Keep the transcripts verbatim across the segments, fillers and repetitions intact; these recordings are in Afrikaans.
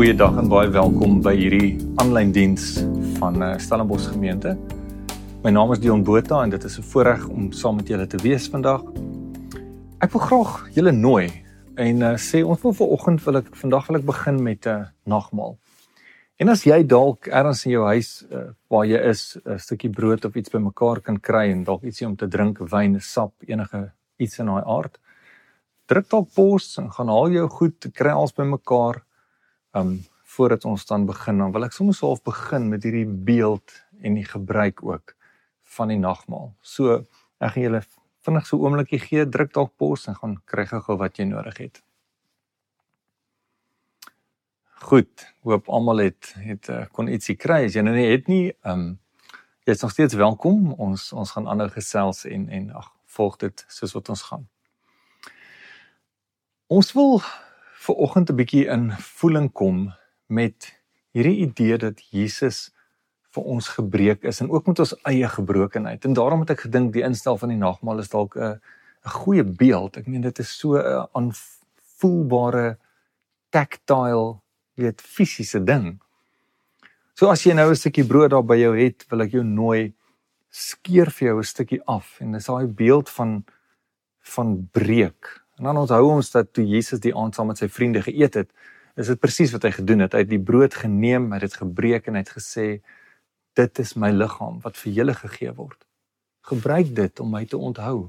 Goeiedag en baie welkom by hierdie aanlyn diens van uh, Stellenbosch gemeente. My naam is Dion Botha en dit is 'n voorreg om saam met julle te wees vandag. Ek wil graag julle nooi en uh, sê ons wil vanoggend wil ek vandag wil ek begin met 'n uh, nagmaal. En as jy dalk ergens in jou huis uh, waar jy is 'n stukkie brood of iets bymekaar kan kry en dalk ietsie om te drink, wyn, sap, enige iets in daai aard, druk dalk pause en gaan haal jou goed, kry alles bymekaar. Um, voordat ons dan begin, dan wil ek soms half begin met hierdie beeld en die gebruik ook van die nagmaal. So, ek gaan julle vinnig so 'n oombliekie gee, druk dalk pause en gaan kry gou wat jy nodig het. Goed, hoop almal het, het uh, kon ietsie kry, as jy nou nie het nie, um, jy is nog steeds welkom, ons, ons gaan aanhou gesels en, en ag, volg dit soos wat ons gaan. Ons wil vanoggend 'n bietjie in voeling kom met hierdie idee dat Jesus vir ons gebreek is en ook met ons eie gebrokenheid. En daarom het ek gedink die instel van die nagmaal is dalk 'n 'n goeie beeld. Ek meen dit is so 'n aanvoelbare, tactile, weet fisiese ding. So as jy nou 'n stukkie brood daar by jou het, wil ek jou nooi, skeer vir jou 'n stukkie af en dis daai beeld van van breek. En dan onthou ons dat toe Jesus die aand saam met sy vriende geëet het, is dit presies wat hy gedoen het. Hy het die brood geneem, hy het dit gebreek en hy het gesê, dit is my liggaam wat vir julle gegee word. Gebruik dit om my te onthou.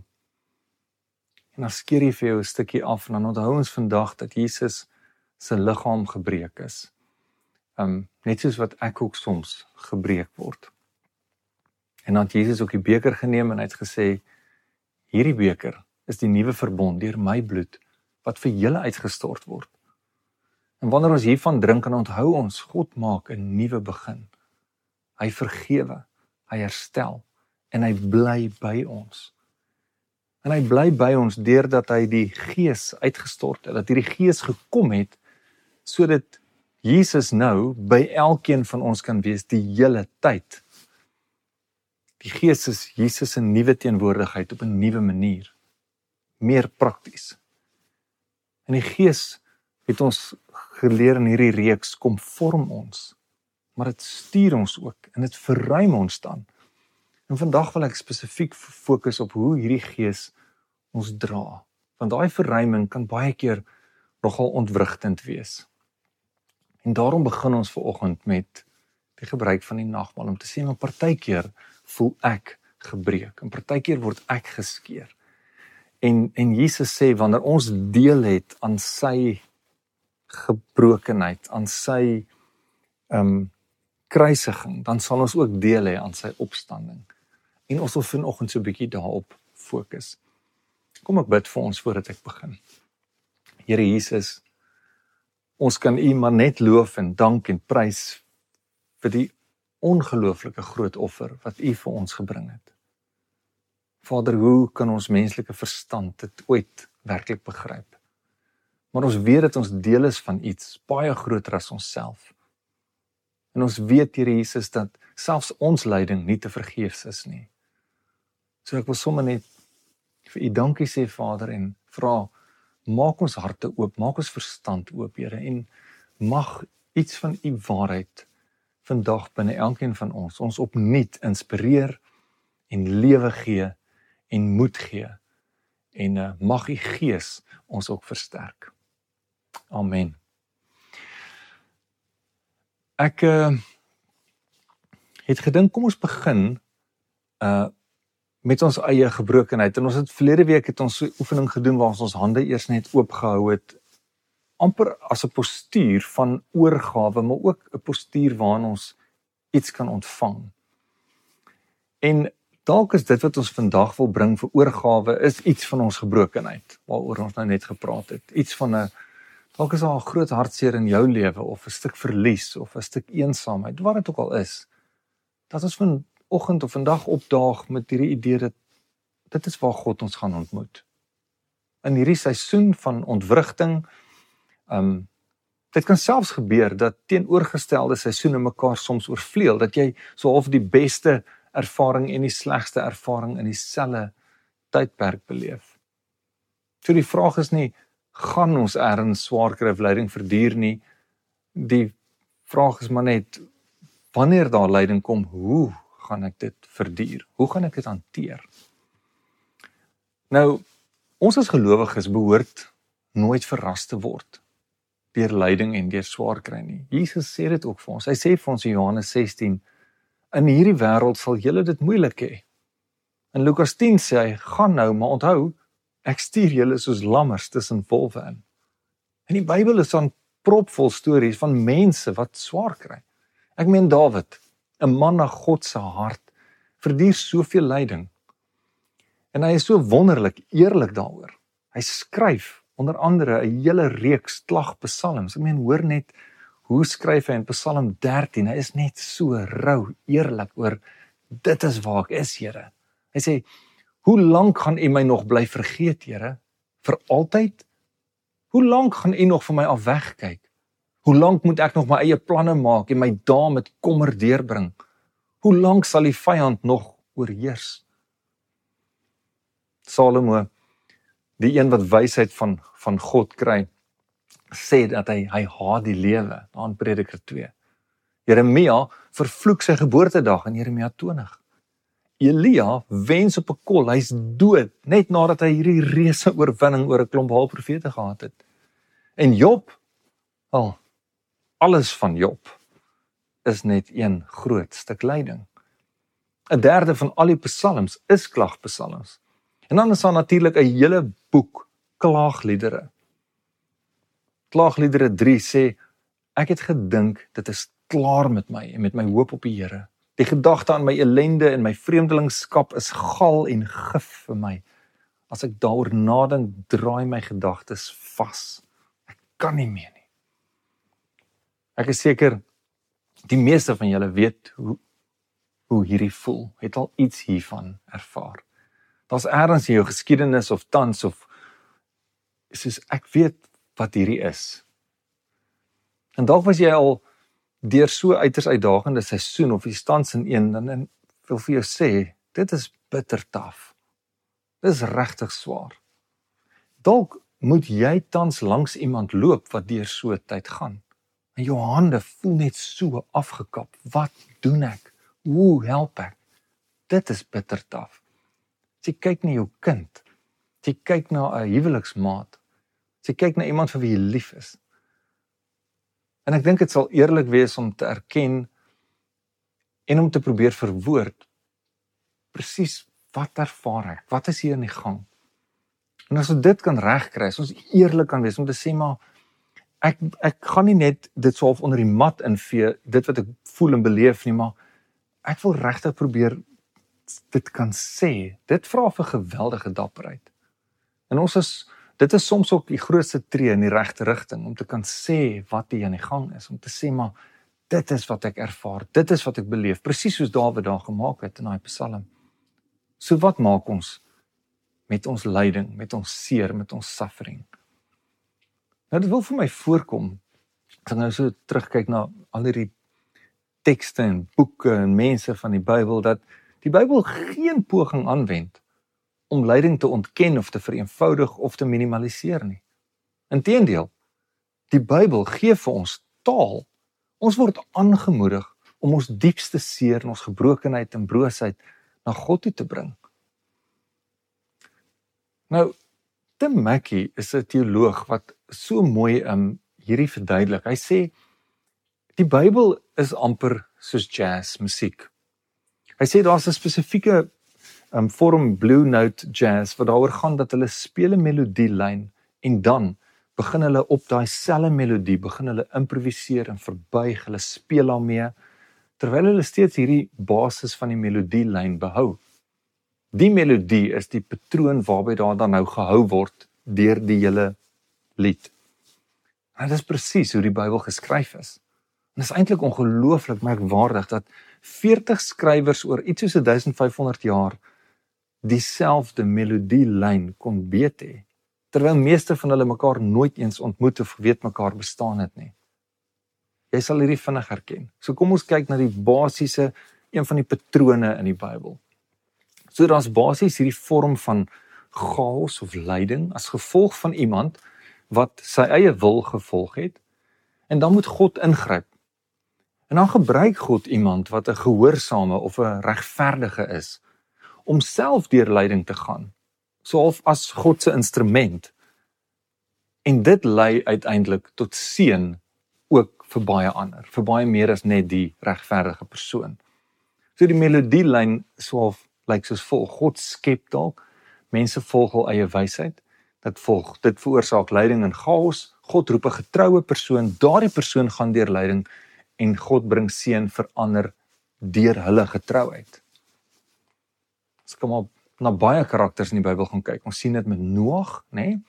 En dan skeer jy vir jou 'n stukkie af en dan onthou ons vandag dat Jesus sy liggaam gebreek is. Um, net soos wat ek ook soms gebreek word. En dan het Jesus ook die beker geneem en hy het gesê, hierdie beker is die nuwe verbond deur my bloed, wat vir julle uitgestort word. En wanneer ons hiervan drink, en onthou ons, God maak 'n nuwe begin. Hy vergewe, hy herstel, en hy bly by ons. En hy bly by ons, deurdat hy die Gees uitgestort het, dat hierdie Gees gekom het, sodat Jesus nou by elkeen van ons kan wees, die hele tyd. Die Gees is Jesus se nuwe teenwoordigheid op 'n nuwe manier. Meer prakties. En die Gees het ons geleer in hierdie reeks, kom vorm ons, maar dit stuur ons ook, en dit verruim ons dan. En vandag wil ek spesifiek fokus op hoe hierdie Gees ons dra, want daai verruiming kan baie keer nogal ontwrigtend wees. En daarom begin ons vanoggend met die gebruik van die nagmaal, om te sê, maar partykeer voel ek gebreek, en partykeer word ek geskeer. En, en Jesus sê, wanneer ons deel het aan sy gebrokenheid, aan sy um, kruisiging, dan sal ons ook deel hê aan sy opstanding. En ons wil vanoggend so 'n bietjie daarop fokus. Kom ek bid vir ons voordat ek begin. Here Jesus, ons kan U maar net loof en dank en prys vir die ongelooflike groot offer wat U vir ons gebring het. Vader, hoe kan ons menslike verstand dit ooit werklik begryp? Maar ons weet dat ons deel is van iets baie groter as onsself. En ons weet, Here Jesus, dat selfs ons lyding nie te vergeefs is nie. So ek wil sommer net vir U dankie sê, Vader, en vra, maak ons harte oop, maak ons verstand oop, Here, en mag iets van U waarheid vandag binne elkeen van ons, ons opnuut inspireer en lewe gee, en moed gee, en uh, mag U Gees ons ook versterk. Amen. Ek uh, het gedink, kom ons begin uh, met ons eie gebrokenheid, en ons het verlede week het ons so oefening gedoen, waar ons ons hande eers net oopgehou het, amper as 'n postuur van oorgawe, maar ook 'n postuur waarin ons iets kan ontvang. En dalk is dit wat ons vandag wil bring vir oorgawe, is iets van ons gebrokenheid, waaroor ons nou net gepraat het. Iets van 'n, dalk is daar 'n groot hartseer in jou lewe, of 'n stuk verlies, of 'n stuk eensaamheid, wat dit ook al is, dat ons vanoggend of vandag opdaag met hierdie idee dat dit is waar God ons gaan ontmoet. In hierdie seisoen van ontwrigting, um, dit kan selfs gebeur dat teenoorgestelde seisoene mekaar soms oorvleuel, dat jy so half die beste ervaring en die slegste ervaring in dieselfde tydperk beleef. So die vraag is nie, gaan ons ergens swaar kry of lyding verduur nie, die vraag is maar net, wanneer daar lyding kom, hoe gaan ek dit verduur? Hoe gaan ek dit hanteer? Nou, ons as gelowiges behoort nooit verras te word deur lyding en deur swaar kry nie. Jesus sê dit ook vir ons. Hy sê vir ons in Johannes sestien, in hierdie wêreld sal julle dit moeilik hê. In Lukas tien sê hy, gaan nou, maar onthou, ek stuur julle soos lammers tussen wolwe in. En die Bybel is dan propvol stories van mense wat swaar kry. Ek meen Dawid, 'n man na God se hart, verduur soveel lyding. En hy is so wonderlik eerlik daaroor. Hy skryf onder andere 'n hele reeks klagpsalms. Ek meen, hoor net hoe skryf hy in Psalm dertien. Hy is net so rou, eerlik oor dit is waar ek is, Here. Hy sê, hoe lank gaan U my nog bly vergeet, Here? Vir altyd? Hoe lank gaan U nog van my af wegkyk? Hoe lank moet ek nog my eie planne maak en my dae met kommer deurbring? Hoe lank sal die vyand nog oorheers? Salomo, die een wat wysheid van, van God kry, sê dat hy, hy haat die lewe, daar in Prediker twee. Jeremia vervloek sy geboortedag in Jeremia twintig. Elia wens op 'n kol, hy's dood, net nadat hy hierdie reuse oorwinning oor 'n klomp Baal-profete gehad het. En Job, al, alles van Job, is net een groot stuk lyding. 'n derde van al die psalms is klagpsalms. En dan is daar natuurlik 'n hele boek klaagliedere. Klaagliedere drie sê, ek het gedink, dit is klaar met my en met my hoop op die Here. Die gedagte aan my ellende en my vreemdelingskap is gal en gif vir my. As ek daaroor nadink, draai my gedagtes vas. Ek kan nie meer nie. Ek is seker, die meeste van julle weet hoe, hoe hierdie voel, het al iets hiervan ervaar. Daar's ergens in jou geskiedenis of tans of soos ek weet wat hierdie is. En dalk was jy al deur so uiters uitdagende seisoen of iets tans in een, en, en wil vir jou sê, dit is bitter taaf. Dit is regtig swaar. Dalk moet jy tans langs iemand loop wat deur so 'n tyd gaan. En jou hande voel net so afgekap. Wat doen ek? Hoe help ek? Dit is bitter taaf. As jy kyk na jou kind, as jy kyk na 'n huweliksmaat, as jy kyk na iemand vir wie jy lief is. En ek dink dit sal eerlik wees om te erken en om te probeer verwoord presies wat ervaar ek, wat is hier in die gang. En as ons dit kan regkry, as ons eerlik kan wees om te sê, maar ek, ek gaan nie net dit so half onder die mat invee, dit wat ek voel en beleef nie, maar ek wil regtig probeer dit kan sê. Dit vra vir geweldige dapperheid. En ons is Dit is soms ook die grootste tree in die regte rigting, om te kan sê wat hier aan die gang is, om te sê, maar dit is wat ek ervaar, dit is wat ek beleef, presies soos Dawid daar gemaak het in daai Psalm. So wat maak ons met ons lyding, met ons seer, met ons suffering? Nou dit wil vir my voorkom, as ek nou so terugkyk na al hierdie tekste en boeke en mense van die Bybel, dat die Bybel geen poging aanwend om lyding te ontken of te vereenvoudig of te minimaliseer nie. Inteendeel, die Bybel gee vir ons taal. Ons word aangemoedig om ons diepste seer en ons gebrokenheid en broosheid na God toe te bring. Nou, Tim Mackie is 'n teoloog wat so mooi um, hierdie verduidelik. Hy sê, die Bybel is amper soos jazz musiek. Hy sê daar's 'n spesifieke Um, vorm Blue Note Jazz, wat daaroor gaan dat hulle speel 'n melodielyn en dan begin hulle op daai selfe melodie, begin hulle improviseer en verbuig, hulle speel daarmee, terwyl hulle steeds hierdie basis van die melodielyn behou. Die melodie is die patroon waarby daar dan nou gehou word deur die hele lied. En dit is presies hoe die Bybel geskryf is. En dit is eintlik ongelooflik merkwaardig dat veertig skrywers oor iets soos duisendvyfhonderd jaar dieselfde melodielyn kon weet hê, terwyl meeste van hulle mekaar nooit eens ontmoet of weet mekaar bestaan het nie. Jy sal hierdie vinnig herken. So kom ons kyk na die basiese, een van die patrone in die Bybel. So daar's basies hierdie vorm van chaos of lyding as gevolg van iemand wat sy eie wil gevolg het En dan moet God ingryp. En dan gebruik God iemand wat 'n gehoorsame of 'n regverdige is, om self deur lyding te gaan, soof as God se instrument. En dit lei uiteindelik tot seën ook vir baie ander, vir baie meer as net die regverdige persoon. So die melodielyn soof lyk soos volg: God skep dalk, mense volg hul eie wysheid, dit volg, dit veroorsaak lyding en chaos, God roep 'n getroue persoon, daardie persoon gaan deur lyding, en God bring seën vir ander deur hulle getrouheid. As ek maar na baie karakters in die Bybel gaan kyk, ons sien dit met Noag, né? Nee?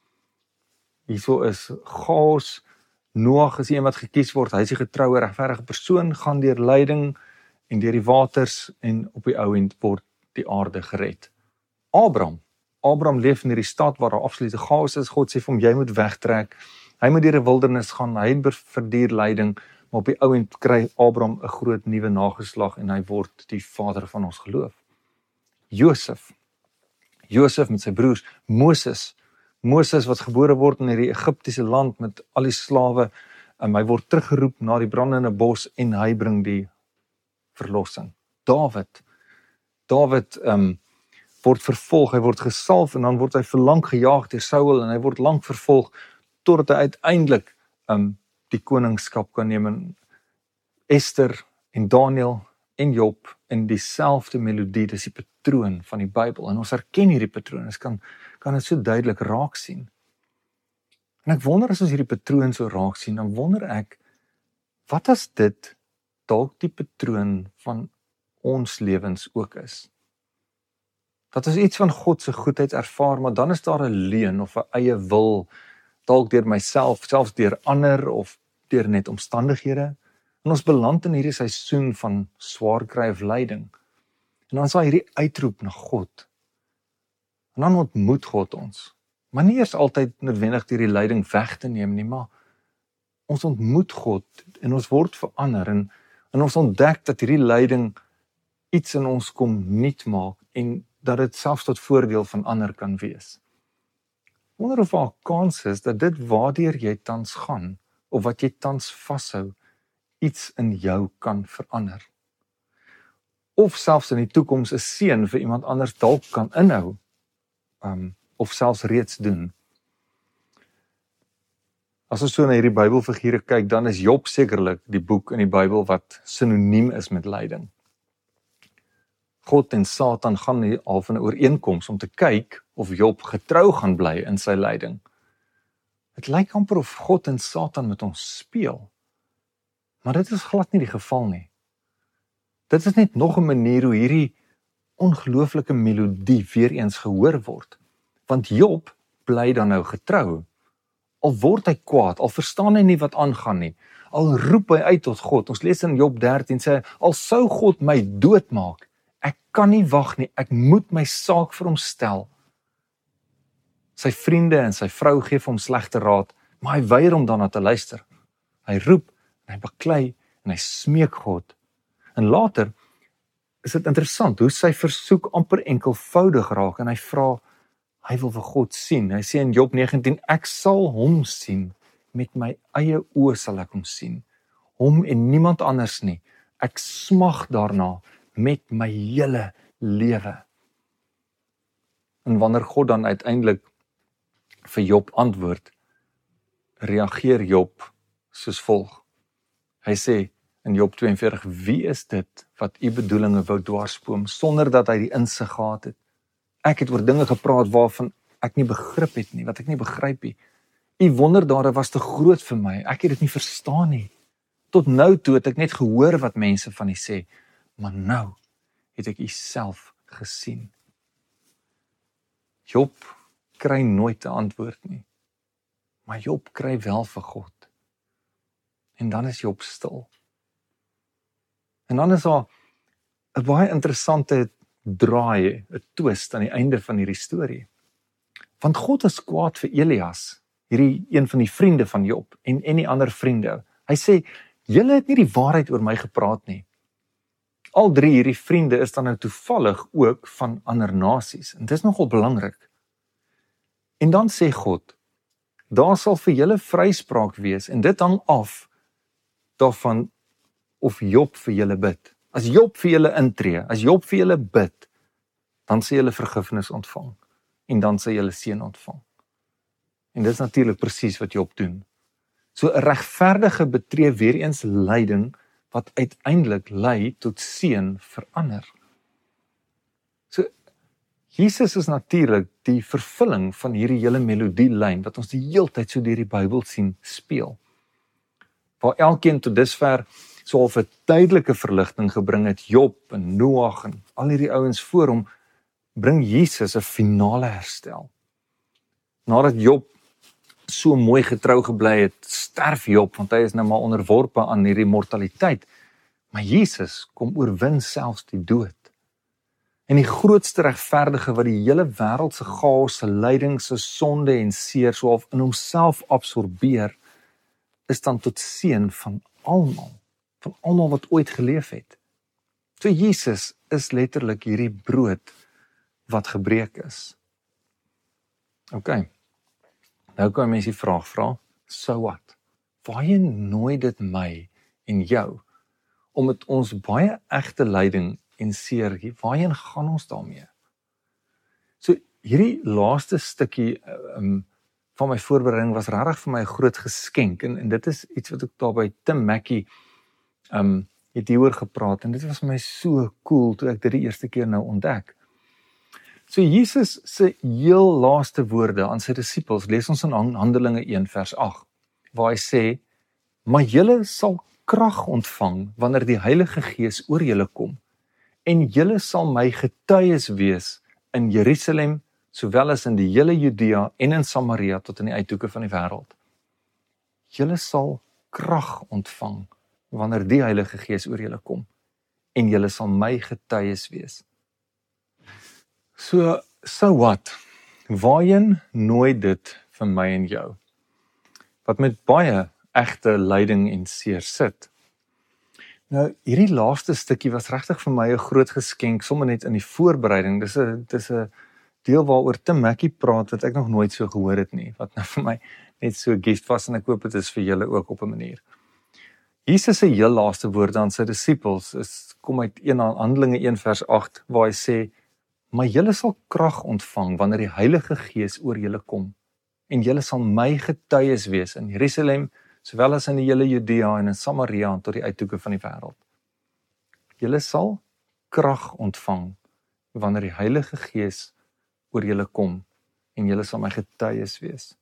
Hierso is chaos, Noag is een wat gekies word, hy is die getroue, regverdige persoon, gaan deur lyding en deur die waters, en op die ou end word die aarde gered. Abraham, Abraham leef in hierdie stad waar daar absolute chaos is, God sê vir hom, jy moet wegtrek, hy moet deur die wildernis gaan, hy verduur lyding, maar op die ou end kry Abraham 'n groot nuwe nageslag, en hy word die vader van ons geloof. Josef, Josef met sy broers, Moses, Moses wat gebore word in hierdie Egiptiese land met al die slawe, um, hy word teruggeroep na die brandende bos en hy bring die verlossing. Dawid, Dawid um, word vervolg, hy word gesalf en dan word hy verlang gejaag deur Saul en hy word lank vervolg totdat hy uiteindelik um, die koningskap kan neem. En Esther en Daniel en Job in dieselfde melodie, dis die patroon van die Bybel, en ons herken hierdie patroon, ons kan, kan dit so duidelik raak sien. En ek wonder as ons hierdie patroon so raak sien, dan wonder ek, wat as dit dalk die patroon van ons lewens ook is? Dat ons iets van God se goedheid ervaar, maar dan is daar 'n leuen of 'n eie wil, dalk deur myself, selfs deur ander of deur net omstandighede. En ons beland in hierdie seisoen van swaar kry of lyding. En dan is daar hierdie uitroep na God. En dan ontmoet God ons. Maar nie eers altyd noodwendig deur die lyding weg te neem nie, maar ons ontmoet God en ons word verander en, en ons ontdek dat hierdie lyding iets in ons kom nuut maak en dat dit selfs tot voordeel van ander kan wees. Ek wonder of daar 'n kans is dat dit waardeur jy tans gaan, of wat jy tans vashou, iets in jou kan verander. Of selfs in die toekoms 'n seën vir iemand anders dalk kan inhou, um, of selfs reeds doen. As ons so na hierdie Bybelfigure kyk, dan is Job sekerlik die boek in die Bybel wat sinoniem is met lyding. God en Satan gaan hier al van 'n ooreenkoms om te kyk of Job getrou gaan bly in sy lyding. Het lyk amper of God en Satan met ons speel. Maar dit is glad nie die geval nie. Dit is net nog 'n manier hoe hierdie ongelooflike melodie weer eens gehoor word. Want Job bly dan nou getrou. Al word hy kwaad, al verstaan hy nie wat aangaan nie, al roep hy uit tot God. Ons lees in Job dertien sê, al sou God my doodmaak, ek kan nie wag nie, ek moet my saak vir hom stel. Sy vriende en sy vrou gee vir hom slegte raad, maar hy weier om daarna te luister. Hy roep, en hy baklei, en hy smeek God. En later is dit interessant, hoe sy versoek amper enkelvoudig raak, en hy vra, hy wil vir God sien. Hy sê in Job negentien, ek sal hom sien, met my eie oë sal ek hom sien. Hom en niemand anders nie. Ek smag daarna, met my hele lewe. En wanneer God dan uiteindelik vir Job antwoord, reageer Job soos volg. Hy sê in Job twee en veertig, wie is dit wat u bedoelinge wou dwarsboom, sonder dat hy die insig gehad het? Ek het oor dinge gepraat waarvan ek nie begrip het nie, wat ek nie begryp nie. U wonderdade was te groot vir my, ek het dit nie verstaan nie. Tot nou toe het ek net gehoor wat mense van u sê, maar nou het ek u self gesien. Job kry nooit 'n antwoord nie, maar Job kry wel vir God. En dan is Job stil. En dan is daar 'n baie interessante draai, 'n twist aan die einde van hierdie storie. Want God is kwaad vir Elias, hierdie een van die vriende van Job, en, en die ander vriende. Hy sê, julle het nie die waarheid oor my gepraat nie. Al drie hierdie vriende is dan nou toevallig ook van ander nasies, en dit is nogal belangrik. En dan sê God, daar sal vir julle vryspraak wees, en dit hang af daarvan of Job vir julle bid. As Job vir julle intree, as Job vir julle bid, dan sal julle vergifnis ontvang, en dan sal julle seën ontvang. En dit is natuurlik presies wat Job doen. So 'n regverdige betree weer eens lyding, wat uiteindelik lei tot seën vir ander. So, Jesus is natuurlik die vervulling van hierdie hele melodielyn, wat ons die heeltyd so deur die Bybel sien speel. Waar elkeen tot dusver so half 'n tydelike verligting gebring het, Job en Noag en al hierdie ouens voor hom, bring Jesus 'n finale herstel. Nadat Job so mooi getrou gebly het, sterf Job, want hy is nou maar onderworpe aan hierdie mortaliteit. Maar Jesus kom oorwin selfs die dood. En die grootste regverdige wat die hele wêreld se chaos, se lyding, se sonde en seer so half in homself absorbeer, is dan tot seën van almal, van almal wat ooit geleef het. So Jesus is letterlik hierdie brood wat gebreek is. OK. Nou kan mense die vraag vra, so what? Waarheen nooi dit my en jou, om met ons baie egte lyding en seer, waarheen gaan ons daarmee? So hierdie laaste stukkie um, van my voorbereiding was regtig vir my 'n groot geskenk, en, en dit is iets wat ek daar by Tim Mackie um, het hieroor gepraat, en dit was vir my so cool toe ek dit die eerste keer nou ontdek. So Jesus se heel laaste woorde aan sy disippels, lees ons in Handelinge een vers agt, waar hy sê, maar julle sal krag ontvang wanneer die Heilige Gees oor julle kom, en julle sal my getuies wees in Jerusalem, sowel as in die hele Judea en in Samaria tot in die uithoeke van die wêreld. Julle sal krag ontvang wanneer die Heilige Gees oor julle kom, en julle sal my getuies wees. So, so what? Waarheen nooi dit vir my en jou? Wat met baie egte lyding en seer sit. Nou, hierdie laaste stukkie was regtig vir my 'n groot geskenk, sommer net in die voorbereiding. Dis 'n dis 'n deel waaroor Tim Mackie praat wat ek nog nooit so gehoor het nie, wat nou vir my net so gift was, en ek hoop dit is vir julle ook op 'n manier. Jesus se heel laaste woorde aan sy disippels is kom uit Handelinge een vers agt, waar hy sê, maar julle sal krag ontvang wanneer die Heilige Gees oor julle kom, en julle sal my getuies wees in Jerusalem, sowel as in die hele Judea en in Samaria en tot die uithoeke van die wêreld. Julle sal krag ontvang wanneer die Heilige Gees oor julle kom, en julle sal my getuies wees.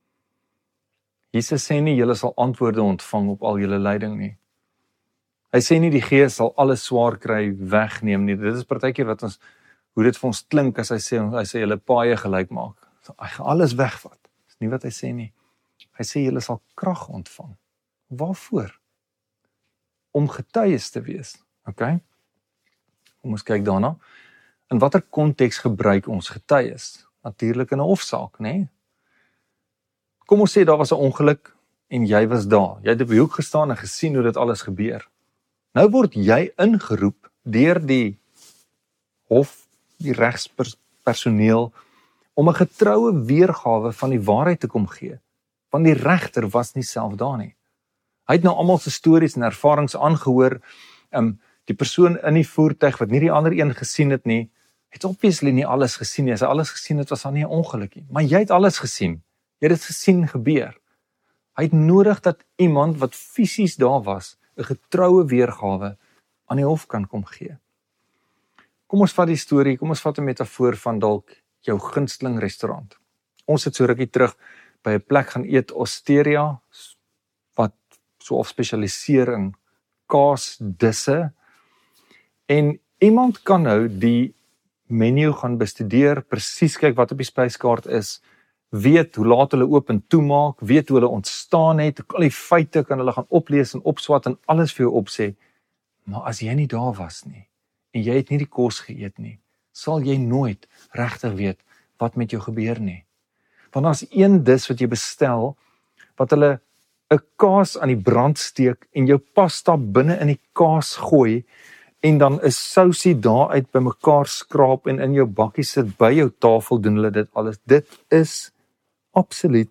Jesus sê nie julle sal antwoorde ontvang op al julle lyding nie. Hy sê nie die Gees sal alles swaar kry wegneem nie. Dit is partykeer wat ons hoe dit vir ons klink as hy sê hy sê julle paaie gelyk maak. Hy gaan alles wegvat. Dis nie wat hy sê nie. Hy sê julle sal krag ontvang. Waarvoor? Om getuies te wees. OK? Kom ons kyk daarna. In watter konteks gebruik ons getuies? Natuurlik in 'n hofsaak, né? Nee? Kom ons sê daar was 'n ongeluk en jy was daar. Jy het op die hoek gestaan en gesien hoe dit alles gebeur. Nou word jy ingeroep deur die hof, die regspersoneel, om 'n getroue weergawe van die waarheid te kom gee. Want die regter was nie self daar nie. Hy het nou almal se stories en ervarings aangehoor. Um, die persoon in die voertuig wat nie die ander een gesien het nie, het obviously nie alles gesien nie. As hy alles gesien het, was daar nie 'n ongeluk nie. Maar jy het alles gesien. Jy het dit gesien gebeur. Hy het nodig dat iemand wat fisies daar was, 'n getroue weergawe aan die hof kan kom gee. Kom ons vat die storie, kom ons vat 'n metafoor van dalk jou gunsteling restaurant. Ons het so rukkie terug by 'n plek gaan eet, Osteria, wat so of spesialiseer in kaasdisse. En iemand kan nou die menu gaan bestudeer, presies kyk wat op die spyskaart is, weet hoe laat hulle oop en toemaak, weet hoe hulle ontstaan het, al die feite kan hulle gaan oplees en opswat en alles vir jou opsê. Maar as jy nie daar was nie, en jy het nie die kos geëet nie, sal jy nooit regtig weet wat met jou gebeur nie. Want as een dis wat jy bestel, wat hulle 'n kaas aan die brand steek en jou pasta binne in die kaas gooi, en dan is sousie daar uit by mekaar skraap en in jou bakkie sit by jou tafel doen hulle dit alles. Dit is absoluut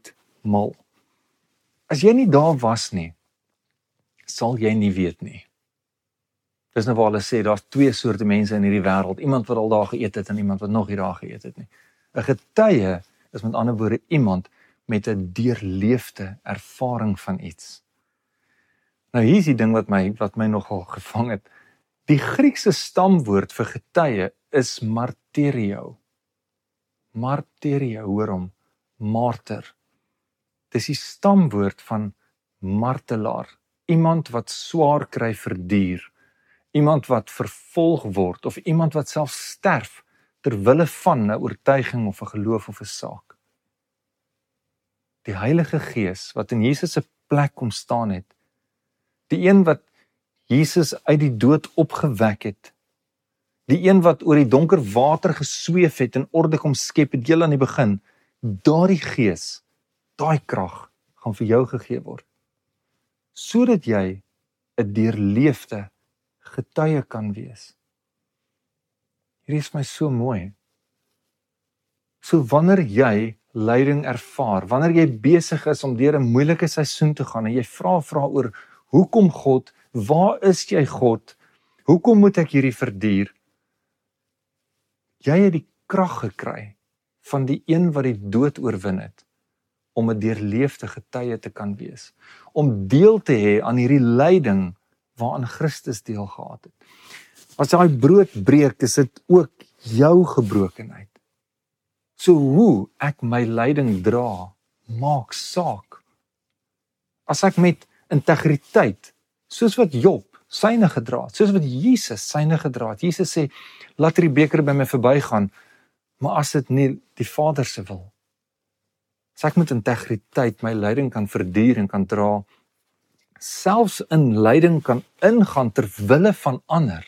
mal. As jy nie daar was nie, sal jy nie weet nie. Dis nou waar hulle sê, daar's twee soorte mense in hierdie wêreld, iemand wat al daar geëet het en iemand wat nog nie daar geëet het nie. 'n Getuie is met ander woorde iemand met 'n deurleefde ervaring van iets. Nou hier is die ding wat my, wat my nogal gevang het. Die Griekse stamwoord vir getuie is martyrio. Martyrio, hoor hom, martyr. Dis die stamwoord van martelaar. Iemand wat swaar kry vir duur. Iemand wat vervolg word, of iemand wat self sterf, ter wille van 'n oortuiging of 'n geloof of 'n saak. Die Heilige Gees, wat in Jesus se plek kom staan het, die een wat Jesus uit die dood opgewek het, die een wat oor die donker water gesweef het en orde kom skep het heel aan die begin, daardie Gees, daai krag, gaan vir jou gegee word, sodat jy 'n deurleefde getuie kan wees. Hierdie is my so mooi. So wanneer jy lyding ervaar, wanneer jy besig is om deur 'n moeilike seisoen te gaan en jy vra vra oor hoekom God, waar is jy God, hoekom moet ek hierdie verduur? Jy het die krag gekry van die een wat die dood oorwin het, om 'n deurleefde getuie te kan wees, om deel te hê aan hierdie lyding waaraan Christus deel gehad het. As daai brood breek, is dit ook jou gebrokenheid. So hoe ek my lyding dra, maak saak. As ek met integriteit, soos wat Job syne gedra het, soos wat Jesus syne gedra het, Jesus sê, laat hierdie beker by my verbygaan, maar as dit nie die Vader se wil, as ek met integriteit my lyding kan verduur en kan dra, selfs in lyding kan ingaan ter wille van ander,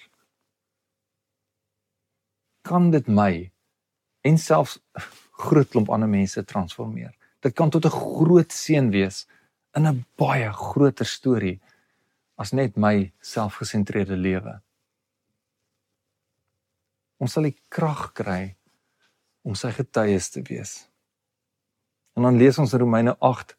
kan dit my en selfs groot klomp ander mense transformeer. Dit kan tot 'n groot seën wees in 'n baie groter storie as net my selfgesentreerde lewe. Ons sal die krag kry om sy getuies te wees. En dan lees ons in Romeine agt.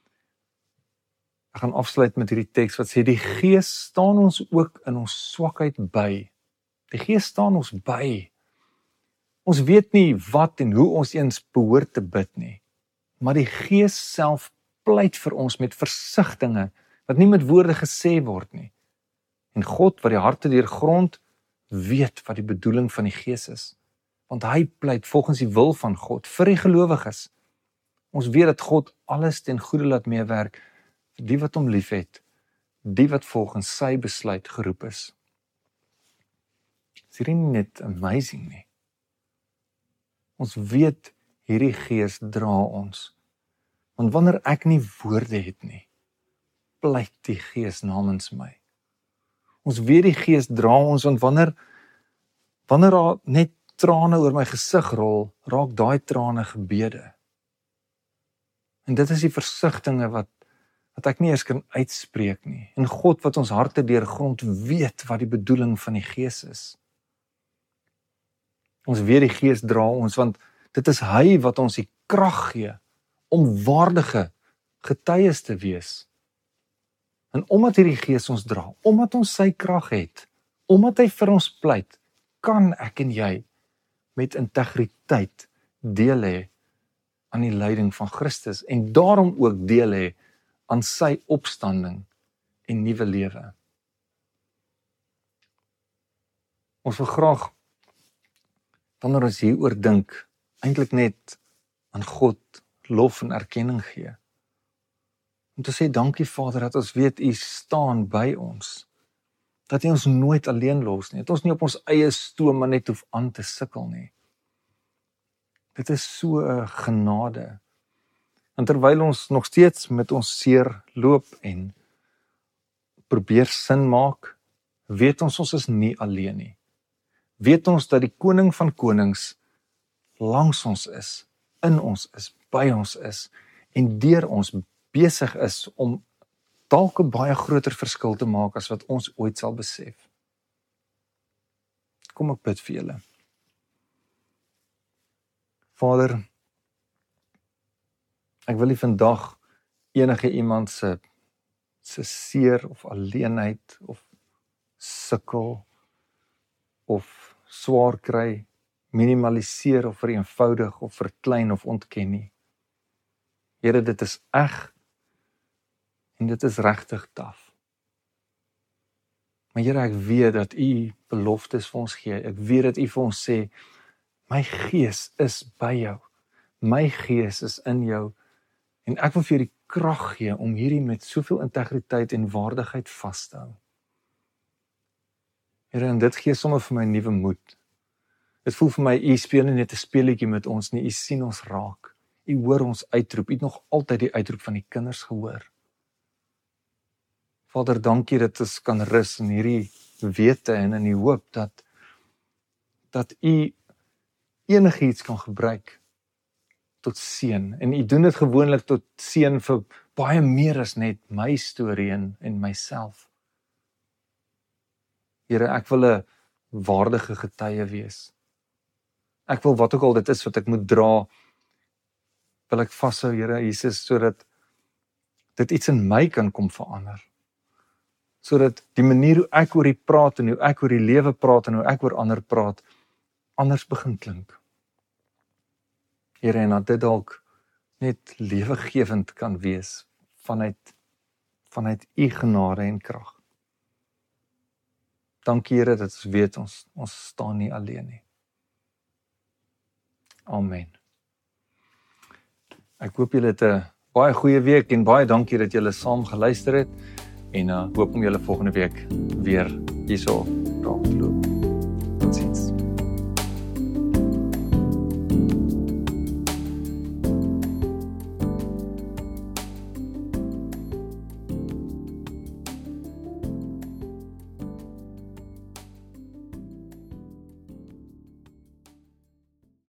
Ek gaan afsluit met hierdie teks wat sê, die Gees staan ons ook in ons swakheid by. Die Gees staan ons by. Ons weet nie wat en hoe ons eens behoort te bid nie, maar die Gees self pleit vir ons met versigtinge, wat nie met woorde gesê word nie. En God, wat die harte deurgrond, weet wat die bedoeling van die Gees is, want hy pleit volgens die wil van God, vir die gelowiges. Ons weet dat God alles ten goeie laat meewerk, vir die wat hom lief het, die wat volgens sy besluit geroep is. Is hierdie nie net amazing nie? Ons weet hierdie Gees dra ons. Want wanneer ek nie woorde het nie, pleit die Gees namens my. Ons weet die Gees dra ons, want wanneer wanneer daar net trane oor my gesig rol, raak daai trane gebede. En dit is die versigtinge wat wat ek nie eers kan uitspreek nie. En God wat ons harte deurgrond weet wat die bedoeling van die Gees is. Ons weet die Gees dra ons, want dit is hy wat ons die krag gee om waardige getuies te wees. En omdat hierdie Gees ons dra, omdat ons sy krag het, omdat hy vir ons pleit, kan ek en jy met integriteit deel hê aan die lyding van Christus en daarom ook deel hê aan sy opstanding en nuwe lewe. Ons wil graag, wanneer ons hieroor dink, eintlik net aan God lof en erkenning gee. Om te sê, dankie Vader, dat ons weet, U staan by ons. Dat U ons nooit alleen los nie. Dat ons nie op ons eie stoom maar net hoef aan te sukkel nie. Dit is so 'n genade. En terwyl ons nog steeds met ons seer loop en probeer sin maak, weet ons ons is nie alleen nie. Weet ons dat die koning van konings langs ons is, in ons is, by ons is en deur ons besig is om dalk 'n baie groter verskil te maak as wat ons ooit sal besef. Kom ek bid vir julle. Vader, Ek wil nie vandag enige iemand se se seer of alleenheid of sukkel of swaar kry minimaliseer of vereenvoudig of verklein of ontken nie. Here, dit is eg en dit is regtig taaf. Maar Here, ek weet dat U beloftes vir ons gee. Ek weet dat U vir ons sê, my gees is by jou. My gees is in jou. En ek wil vir die krag gee om hierdie met soveel integriteit en waardigheid vas te hou. Here, en dit gee sommer vir my nuwe moed. Dit voel vir my, U speel nie net 'n speletjie met ons nie, U sien ons raak. U hoor ons uitroep, U het nog altyd die uitroep van die kinders gehoor. Vader, dankie dat ons kan rus in hierdie wete en in die hoop dat dat U enigiets kan gebruik tot seën. En U doen dit gewoonlik tot seën vir baie meer as net my storie en, en myself. Here, ek wil 'n waardige getuie wees. Ek wil wat ook al dit is wat ek moet dra, wil ek vashou, Here Jesus, sodat dit iets in my kan kom verander. Sodat die manier hoe ek oor U praat en hoe ek oor die lewe praat en hoe ek oor ander praat, anders begin klink. Here, en dat dit dalk net lewegewend kan wees vanuit, vanuit U genade en krag. Dankie Here dat ons weet ons, ons staan nie alleen nie. Amen. Ek hoop julle het 'n baie goeie week en baie dankie dat julle saam geluister het en uh, hoop om julle volgende week weer hierso raak te loop.